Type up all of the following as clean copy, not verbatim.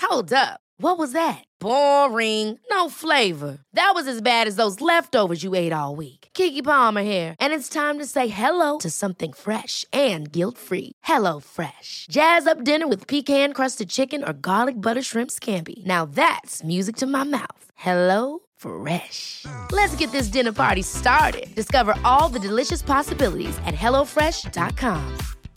Hold up. What was that? Boring. No flavor. That was as bad as those leftovers you ate all week. Keke Palmer here, and it's time to say hello to something fresh and guilt-free. Hello Fresh. Jazz up dinner with pecan-crusted chicken or garlic butter shrimp scampi. Now that's music to my mouth. Hello Fresh. Let's get this dinner party started. Discover all the delicious possibilities at hellofresh.com.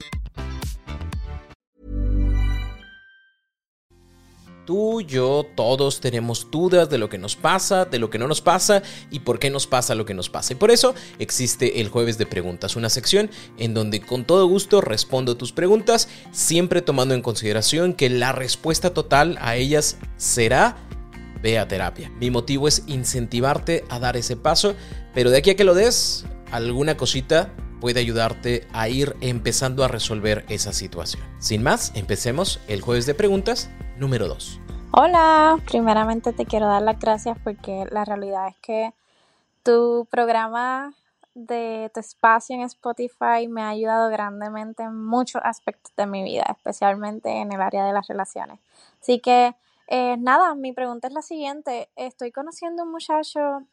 Tú, yo, todos tenemos dudas de lo que nos pasa, de lo que no nos pasa y por qué nos pasa lo que nos pasa. Y por eso existe el Jueves de Preguntas, una sección en donde con todo gusto respondo tus preguntas, siempre tomando en consideración que la respuesta total a ellas será: ve a terapia. Mi motivo es incentivarte a dar ese paso, pero de aquí a que lo des, alguna cosita puede ayudarte a ir empezando a resolver esa situación. Sin más, empecemos el Jueves de Preguntas número 2. Hola, primeramente te quiero dar las gracias porque la realidad es que tu programa de tu espacio en Spotify me ha ayudado grandemente en muchos aspectos de mi vida, especialmente en el área de las relaciones. Así que nada, mi pregunta es la siguiente. Estoy conociendo a un muchacho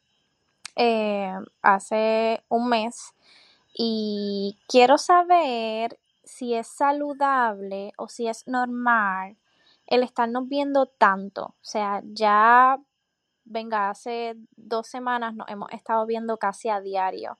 hace un mes y quiero saber si es saludable o si es normal el estarnos viendo tanto. O sea, ya, hace 2 semanas nos hemos estado viendo casi a diario.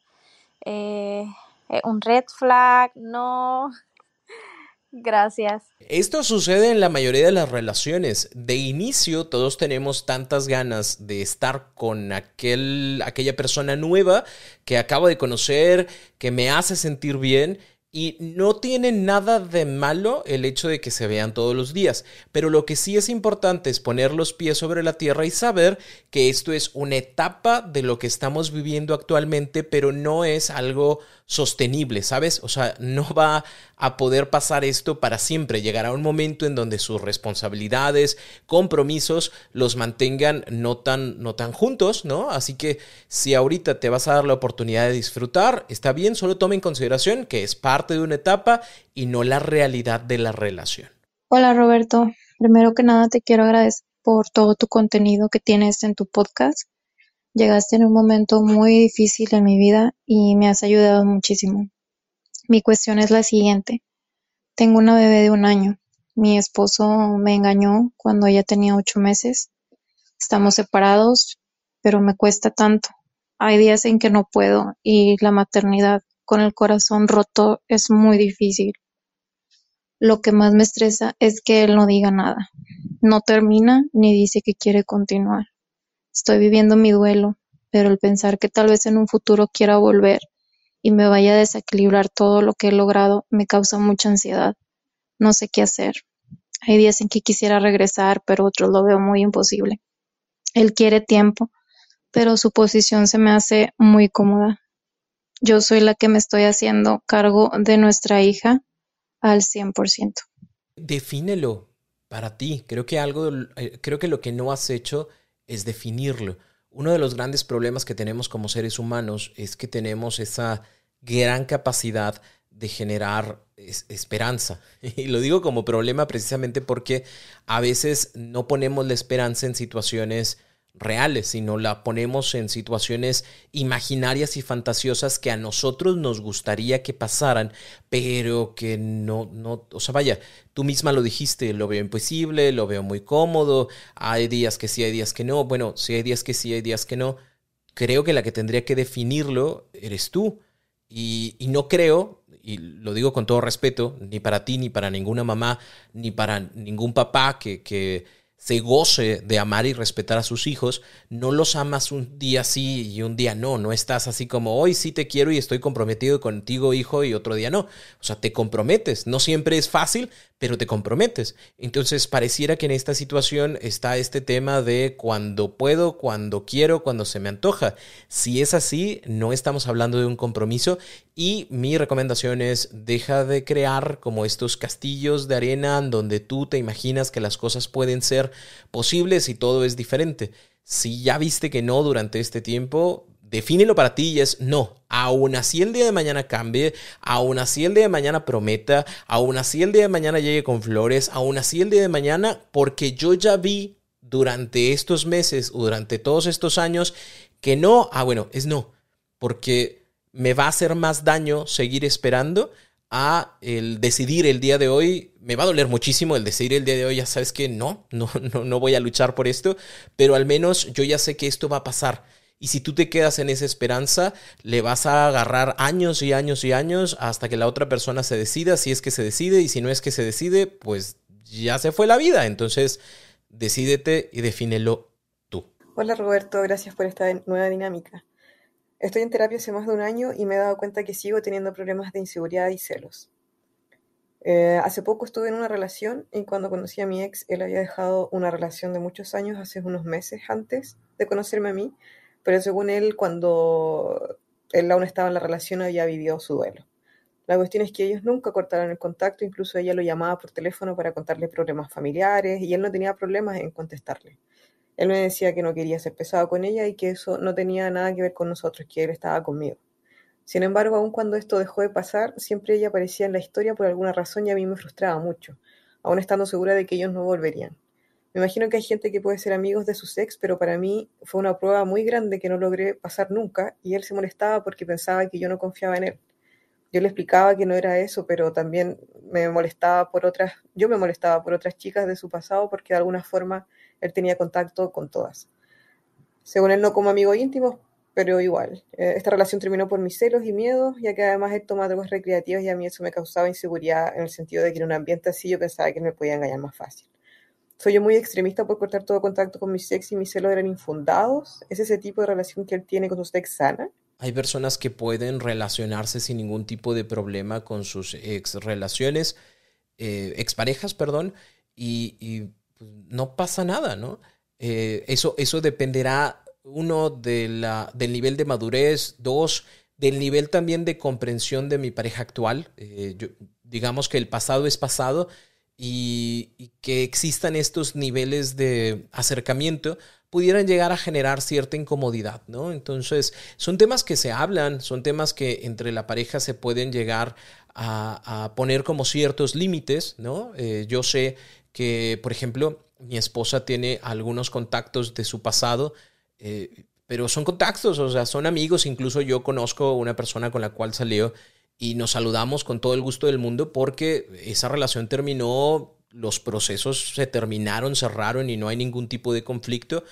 ¿Un red flag? No. Gracias. Esto sucede en la mayoría de las relaciones. De inicio todos tenemos tantas ganas de estar con aquella persona nueva que acabo de conocer, que me hace sentir bien. Y no tiene nada de malo el hecho de que se vean todos los días, pero lo que sí es importante es poner los pies sobre la tierra y saber que esto es una etapa de lo que estamos viviendo actualmente, pero no es algo sostenible, ¿sabes? O sea, no va a poder pasar esto para siempre. Llegará un momento en donde sus responsabilidades, compromisos los mantengan no tan juntos, ¿no? Así que si ahorita te vas a dar la oportunidad de disfrutar, está bien, solo toma en consideración que es parte de una etapa y no la realidad de la relación. Hola Roberto, primero que nada te quiero agradecer por todo tu contenido que tienes en tu podcast. Llegaste en un momento muy difícil en mi vida y me has ayudado muchísimo. Mi cuestión es la siguiente. Tengo una bebé de 1 año. Mi esposo me engañó cuando ella tenía 8 meses. Estamos separados, pero me cuesta tanto. Hay días en que no puedo y la maternidad con el corazón roto es muy difícil. Lo que más me estresa es que él no diga nada. No termina ni dice que quiere continuar. Estoy viviendo mi duelo, pero el pensar que tal vez en un futuro quiera volver y me vaya a desequilibrar todo lo que he logrado me causa mucha ansiedad. No sé qué hacer. Hay días en que quisiera regresar, pero otros lo veo muy imposible. Él quiere tiempo, pero su posición se me hace muy cómoda. Yo soy la que me estoy haciendo cargo de nuestra hija al 100%. Defínelo para ti. Creo que lo que no has hecho es definirlo. Uno de los grandes problemas que tenemos como seres humanos es que tenemos esa gran capacidad de generar esperanza. Y lo digo como problema precisamente porque a veces no ponemos la esperanza en situaciones reales, sino la ponemos en situaciones imaginarias y fantasiosas que a nosotros nos gustaría que pasaran, pero que no, o sea, vaya, tú misma lo dijiste, lo veo imposible, lo veo muy cómodo, hay días que sí, hay días que no, bueno, sí hay días que sí, hay días que no. Creo que la que tendría que definirlo eres tú, y no creo, y lo digo con todo respeto, ni para ti, ni para ninguna mamá, ni para ningún papá que se goce de amar y respetar a sus hijos, no los amas un día sí y un día no. No estás así como hoy sí te quiero y estoy comprometido contigo, hijo, y otro día no. O sea, te comprometes. No siempre es fácil, pero te comprometes. Entonces pareciera que en esta situación está este tema de cuando puedo, cuando quiero, cuando se me antoja. Si es así, no estamos hablando de un compromiso, y mi recomendación es deja de crear como estos castillos de arena donde tú te imaginas que las cosas pueden ser posibles y todo es diferente. Si ya viste que no durante este tiempo, defínelo para ti y es no. Aún así el día de mañana cambie, aún así el día de mañana prometa, aún así el día de mañana llegue con flores, aún así el día de mañana, porque yo ya vi durante estos meses o durante todos estos años que no, es no, porque me va a hacer más daño seguir esperando a el decidir el día de hoy. Me va a doler muchísimo el decidir el día de hoy, ya sabes que no voy a luchar por esto, pero al menos yo ya sé que esto va a pasar. Y si tú te quedas en esa esperanza, le vas a agarrar años y años y años hasta que la otra persona se decida, si es que se decide, y si no es que se decide, pues ya se fue la vida. Entonces, decídete y defínelo tú. Hola Roberto, gracias por esta nueva dinámica. Estoy en terapia hace más de un año y me he dado cuenta que sigo teniendo problemas de inseguridad y celos. Hace poco estuve en una relación y cuando conocí a mi ex, él había dejado una relación de muchos años hace unos meses antes de conocerme a mí. Pero según él, cuando él aún estaba en la relación, había vivido su duelo. La cuestión es que ellos nunca cortaron el contacto, incluso ella lo llamaba por teléfono para contarle problemas familiares y él no tenía problemas en contestarle. Él me decía que no quería ser pesado con ella y que eso no tenía nada que ver con nosotros, que él estaba conmigo. Sin embargo, aun cuando esto dejó de pasar, siempre ella aparecía en la historia por alguna razón y a mí me frustraba mucho, aún estando segura de que ellos no volverían. Me imagino que hay gente que puede ser amigos de sus ex, pero para mí fue una prueba muy grande que no logré pasar nunca y él se molestaba porque pensaba que yo no confiaba en él. Yo le explicaba que no era eso, pero también yo me molestaba por otras chicas de su pasado porque de alguna forma él tenía contacto con todas. Según él no como amigos íntimos, pero igual. Esta relación terminó por mis celos y miedos, ya que además él toma drogas recreativas y a mí eso me causaba inseguridad en el sentido de que en un ambiente así yo pensaba que él me podía engañar más fácil. ¿Soy yo muy extremista por cortar todo contacto con mis ex y mis celos eran infundados? ¿Es ese tipo de relación que él tiene con sus ex sana? Hay personas que pueden relacionarse sin ningún tipo de problema con sus exparejas, y pues, no pasa nada, ¿no? Eso dependerá, uno, del nivel de madurez, dos, del nivel también de comprensión de mi pareja actual. Digamos que el pasado es pasado, y que existan estos niveles de acercamiento pudieran llegar a generar cierta incomodidad, ¿no? Entonces, son temas que se hablan, son temas que entre la pareja se pueden llegar a poner como ciertos límites, ¿no? Yo sé que, por ejemplo, mi esposa tiene algunos contactos de su pasado, pero son contactos, o sea, son amigos. Incluso yo conozco una persona con la cual salió y nos saludamos con todo el gusto del mundo porque esa relación terminó, los procesos se terminaron, cerraron y no hay ningún tipo de conflicto.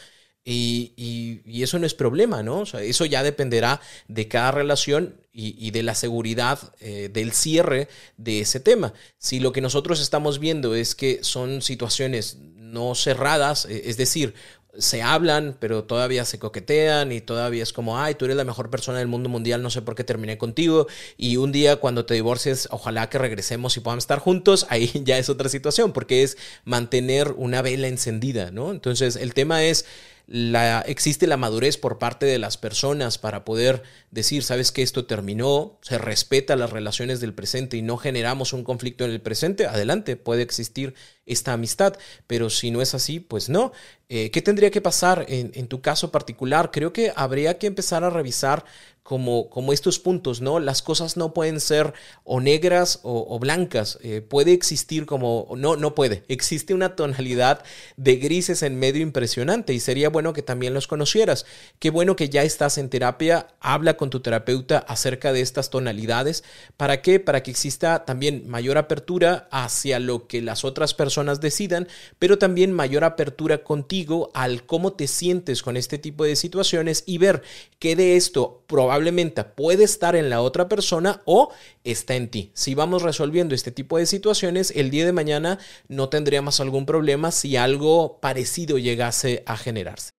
Y eso no es problema, ¿no? O sea, eso ya dependerá de cada relación y de la seguridad del cierre de ese tema. Si lo que nosotros estamos viendo es que son situaciones no cerradas, es decir, se hablan, pero todavía se coquetean y todavía es como, ay, tú eres la mejor persona del mundo mundial, no sé por qué terminé contigo, y un día cuando te divorcies, ojalá que regresemos y podamos estar juntos, ahí ya es otra situación, porque es mantener una vela encendida, ¿no? Entonces, el tema es, existe la madurez por parte de las personas para poder decir, sabes que esto terminó, se respeta las relaciones del presente y no generamos un conflicto en el presente, adelante, puede existir esta amistad, pero si no es así, pues no. ¿Qué tendría que pasar en tu caso particular? Creo que habría que empezar a revisar como estos puntos, ¿no? Las cosas no pueden ser o negras o blancas. Puede existir no puede. Existe una tonalidad de grises en medio impresionante y sería bueno que también los conocieras. Qué bueno que ya estás en terapia. Habla con tu terapeuta acerca de estas tonalidades. ¿Para qué? Para que exista también mayor apertura hacia lo que las otras personas decidan, pero también mayor apertura contigo al cómo te sientes con este tipo de situaciones y ver qué de esto probablemente puede estar en la otra persona o está en ti. Si vamos resolviendo este tipo de situaciones, el día de mañana no tendríamos algún problema si algo parecido llegase a generarse.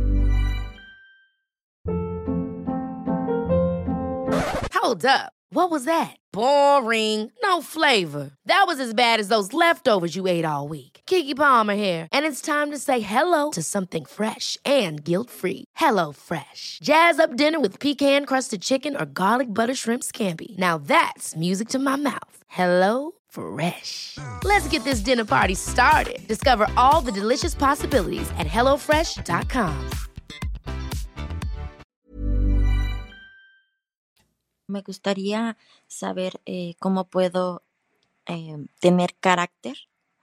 Hold up. What was that? Boring. No flavor. That was as bad as those leftovers you ate all week. Keke Palmer here, and it's time to say hello to something fresh and guilt-free. HelloFresh. Jazz up dinner with pecan-crusted chicken or garlic butter shrimp scampi. Now that's music to my mouth. HelloFresh. Let's get this dinner party started. Discover all the delicious possibilities at HelloFresh.com. Me gustaría saber cómo puedo tener carácter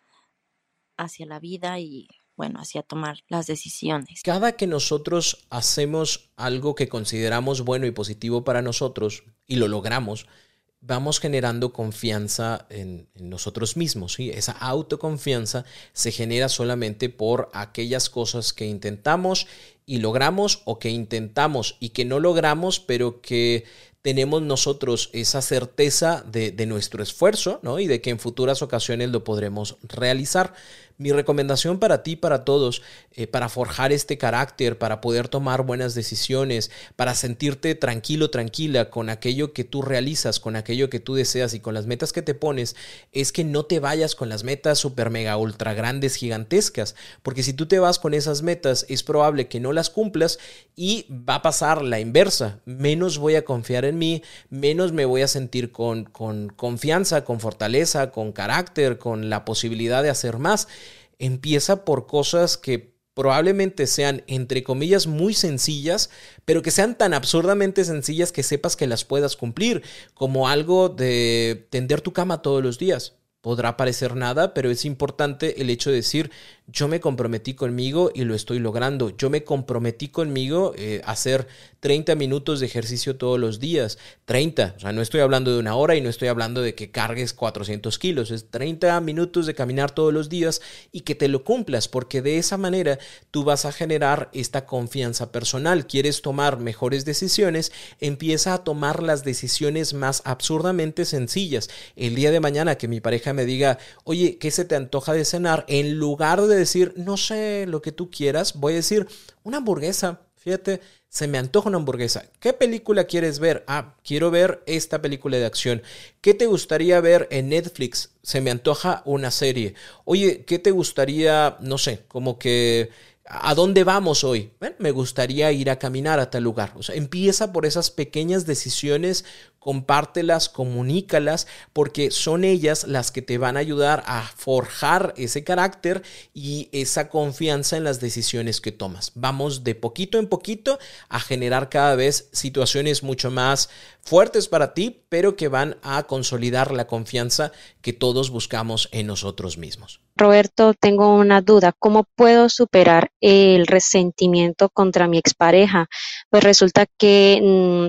hacia la vida y, bueno, hacia tomar las decisiones. Cada que nosotros hacemos algo que consideramos bueno y positivo para nosotros y lo logramos, vamos generando confianza en nosotros mismos, ¿sí? Esa autoconfianza se genera solamente por aquellas cosas que intentamos y logramos, o que intentamos y que no logramos, pero que tenemos nosotros esa certeza de nuestro esfuerzo, ¿no? Y de que en futuras ocasiones lo podremos realizar. Mi recomendación para ti, para todos, para forjar este carácter, para poder tomar buenas decisiones, para sentirte tranquilo, tranquila con aquello que tú realizas, con aquello que tú deseas y con las metas que te pones, es que no te vayas con las metas super mega ultra grandes, gigantescas, porque si tú te vas con esas metas es probable que no las cumplas y va a pasar la inversa. Menos voy a confiar en mí, menos me voy a sentir con confianza, con fortaleza, con carácter, con la posibilidad de hacer más. Empieza por cosas que probablemente sean, entre comillas, muy sencillas, pero que sean tan absurdamente sencillas que sepas que las puedas cumplir, como algo de tender tu cama todos los días. Podrá parecer nada, pero es importante el hecho de decir, yo me comprometí conmigo y lo estoy logrando. Yo me comprometí conmigo a hacer 30 minutos de ejercicio todos los días. 30, o sea, no estoy hablando de una hora y no estoy hablando de que cargues 400 kilos. Es 30 minutos de caminar todos los días y que te lo cumplas, porque de esa manera tú vas a generar esta confianza personal. ¿Quieres tomar mejores decisiones? Empieza a tomar las decisiones más absurdamente sencillas. El día de mañana que mi pareja me diga, oye, ¿qué se te antoja de cenar? En lugar de decir, no sé, lo que tú quieras, voy a decir, una hamburguesa. Fíjate, se me antoja una hamburguesa. ¿Qué película quieres ver? Ah, quiero ver esta película de acción. ¿Qué te gustaría ver en Netflix? Se me antoja una serie. Oye, ¿qué te gustaría, no sé, como que... ¿A dónde vamos hoy? Bueno, me gustaría ir a caminar a tal lugar. O sea, empieza por esas pequeñas decisiones, compártelas, comunícalas, porque son ellas las que te van a ayudar a forjar ese carácter y esa confianza en las decisiones que tomas. Vamos de poquito en poquito a generar cada vez situaciones mucho más fuertes para ti, pero que van a consolidar la confianza que todos buscamos en nosotros mismos. Roberto, tengo una duda. ¿Cómo puedo superar el resentimiento contra mi expareja? Pues resulta que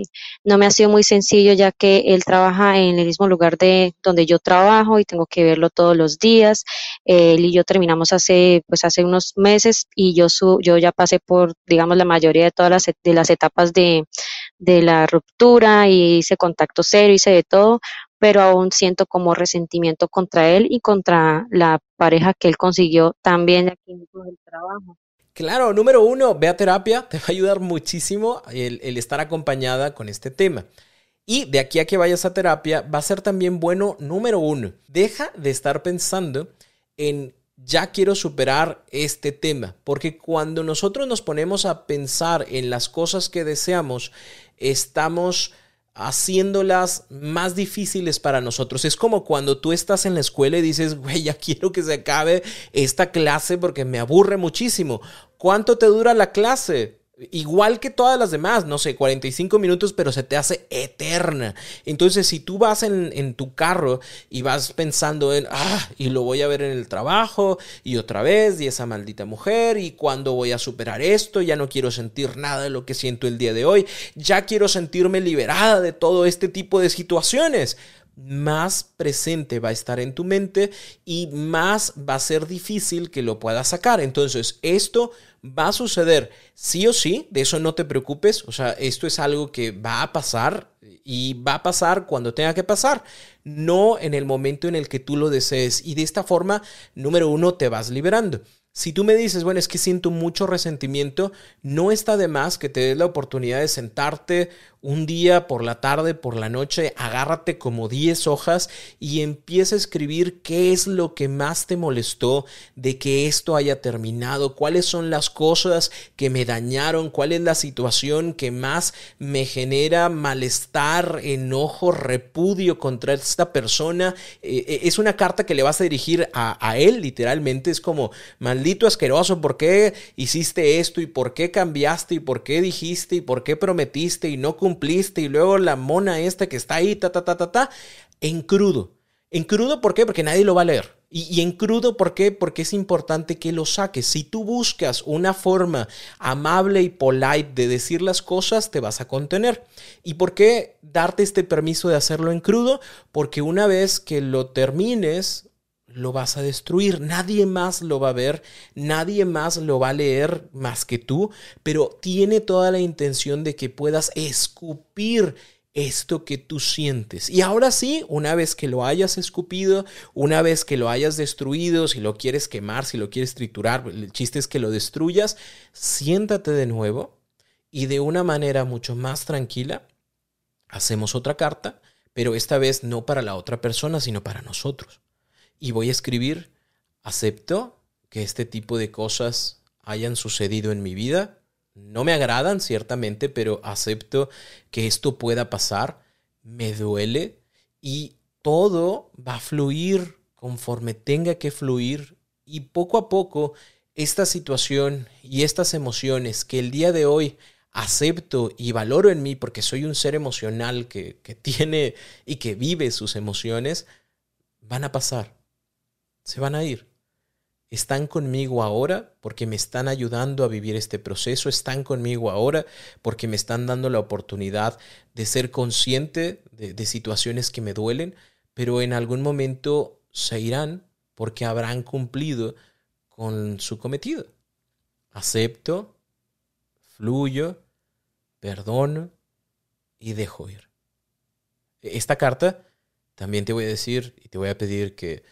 no me ha sido muy sencillo, ya que él trabaja en el mismo lugar de donde yo trabajo y tengo que verlo todos los días. Él y yo terminamos hace unos meses y yo ya pasé por, digamos, la mayoría de todas las etapas de la ruptura y hice contacto cero, hice de todo, pero aún siento como resentimiento contra él y contra la pareja que él consiguió también aquí mismo del trabajo. Claro, número 1, ve a terapia, te va a ayudar muchísimo el estar acompañada con este tema. Y de aquí a que vayas a terapia, va a ser también bueno, número 1, deja de estar pensando en ya quiero superar este tema, porque cuando nosotros nos ponemos a pensar en las cosas que deseamos, estamos haciéndolas más difíciles para nosotros. Es como cuando tú estás en la escuela y dices, güey, ya quiero que se acabe esta clase porque me aburre muchísimo. ¿Cuánto te dura la clase? Igual que todas las demás, no sé, 45 minutos, pero se te hace eterna. Entonces, si tú vas en tu carro y vas pensando en, y lo voy a ver en el trabajo, y otra vez, y esa maldita mujer, y cuándo voy a superar esto, ya no quiero sentir nada de lo que siento el día de hoy, ya quiero sentirme liberada de todo este tipo de situaciones, más presente va a estar en tu mente y más va a ser difícil que lo puedas sacar. Entonces, esto va a suceder sí o sí, de eso no te preocupes. O sea, esto es algo que va a pasar y va a pasar cuando tenga que pasar, no en el momento en el que tú lo desees. Y de esta forma, número 1, te vas liberando. Si tú me dices, bueno, es que siento mucho resentimiento, no está de más que te des la oportunidad de sentarte un día por la tarde, por la noche, agárrate como 10 hojas y empieza a escribir qué es lo que más te molestó de que esto haya terminado, cuáles son las cosas que me dañaron, cuál es la situación que más me genera malestar, enojo, repudio contra esta persona. Es una carta que le vas a dirigir a él, literalmente. Es como, maldito maldito asqueroso, ¿por qué hiciste esto? ¿Y por qué cambiaste? ¿Y por qué dijiste? ¿Y por qué prometiste? Y no cumpliste. Y luego la mona esta que está ahí, en crudo. En crudo, ¿por qué? Porque nadie lo va a leer. Y en crudo, ¿por qué? Porque es importante que lo saques. Si tú buscas una forma amable y polite de decir las cosas, te vas a contener. ¿Y por qué darte este permiso de hacerlo en crudo? Porque una vez que lo termines, lo vas a destruir. Nadie más lo va a ver, nadie más lo va a leer más que tú, pero tiene toda la intención de que puedas escupir esto que tú sientes. Y ahora sí, una vez que lo hayas escupido, una vez que lo hayas destruido, si lo quieres quemar, si lo quieres triturar, el chiste es que lo destruyas, siéntate de nuevo y de una manera mucho más tranquila, hacemos otra carta, pero esta vez no para la otra persona, sino para nosotros. Y voy a escribir: acepto que este tipo de cosas hayan sucedido en mi vida. No me agradan, ciertamente, pero acepto que esto pueda pasar. Me duele y todo va a fluir conforme tenga que fluir. Y poco a poco, esta situación y estas emociones que el día de hoy acepto y valoro en mí, porque soy un ser emocional que tiene y que vive sus emociones, van a pasar. Se van a ir. Están conmigo ahora porque me están ayudando a vivir este proceso. Están conmigo ahora porque me están dando la oportunidad de ser consciente de situaciones que me duelen, pero en algún momento se irán porque habrán cumplido con su cometido. Acepto, fluyo, perdono y dejo ir. Esta carta también te voy a decir y te voy a pedir que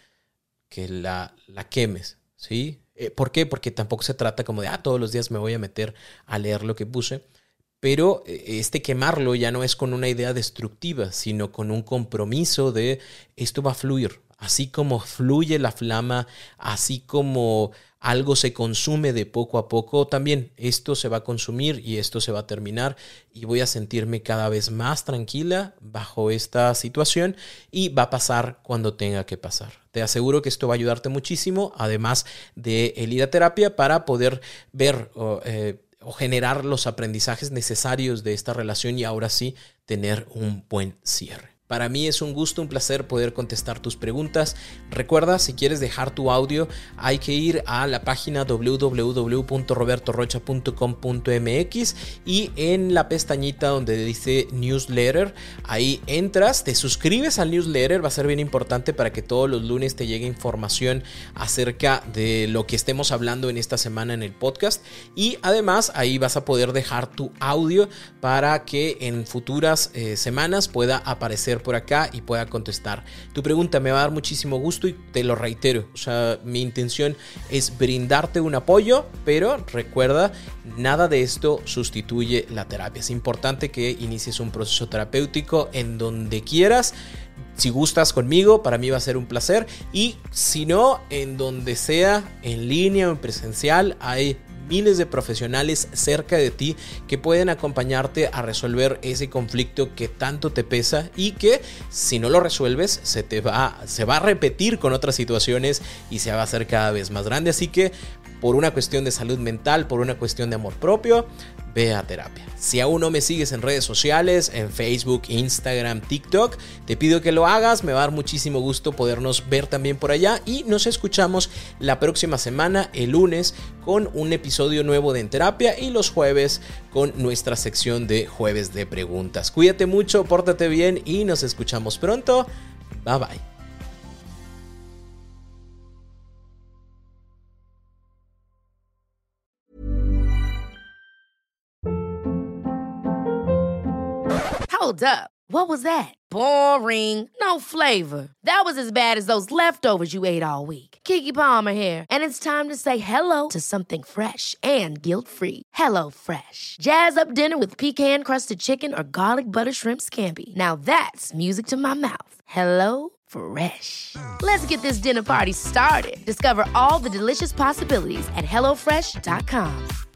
la quemes. ¿Sí? ¿Por qué? Porque tampoco se trata como de todos los días me voy a meter a leer lo que puse, pero quemarlo ya no es con una idea destructiva, sino con un compromiso de esto va a fluir, así como fluye la flama, así como algo se consume de poco a poco, también esto se va a consumir y esto se va a terminar y voy a sentirme cada vez más tranquila bajo esta situación y va a pasar cuando tenga que pasar. Te aseguro que esto va a ayudarte muchísimo, además de el ir a terapia para poder ver o generar los aprendizajes necesarios de esta relación y ahora sí tener un buen cierre. Para mí es un gusto, un placer poder contestar tus preguntas. Recuerda, si quieres dejar tu audio, hay que ir a la página www.robertorocha.com.mx y en la pestañita donde dice Newsletter, ahí entras, te suscribes al newsletter, va a ser bien importante para que todos los lunes te llegue información acerca de lo que estemos hablando en esta semana en el podcast y además ahí vas a poder dejar tu audio para que en futuras semanas pueda aparecer por acá y pueda contestar tu pregunta. Me va a dar muchísimo gusto y te lo reitero, o sea, mi intención es brindarte un apoyo, pero recuerda, nada de esto sustituye la terapia. Es importante que inicies un proceso terapéutico en donde quieras. Si gustas conmigo, para mí va a ser un placer, y si no, en donde sea, en línea o en presencial, hay miles de profesionales cerca de ti que pueden acompañarte a resolver ese conflicto que tanto te pesa y que si no lo resuelves se va a repetir con otras situaciones y se va a hacer cada vez más grande. Así que por una cuestión de salud mental, por una cuestión de amor propio, ve a terapia. Si aún no me sigues en redes sociales, en Facebook, Instagram, TikTok, te pido que lo hagas. Me va a dar muchísimo gusto podernos ver también por allá y nos escuchamos la próxima semana, el lunes, con un episodio nuevo de En Terapia y los jueves con nuestra sección de Jueves de Preguntas. Cuídate mucho, pórtate bien y nos escuchamos pronto. Bye bye. Hold up. What was that? Boring. No flavor. That was as bad as those leftovers you ate all week. Keke Palmer here, and it's time to say hello to something fresh and guilt-free. Hello Fresh. Jazz up dinner with pecan-crusted chicken or garlic butter shrimp scampi. Now that's music to my mouth. Hello Fresh. Let's get this dinner party started. Discover all the delicious possibilities at HelloFresh.com.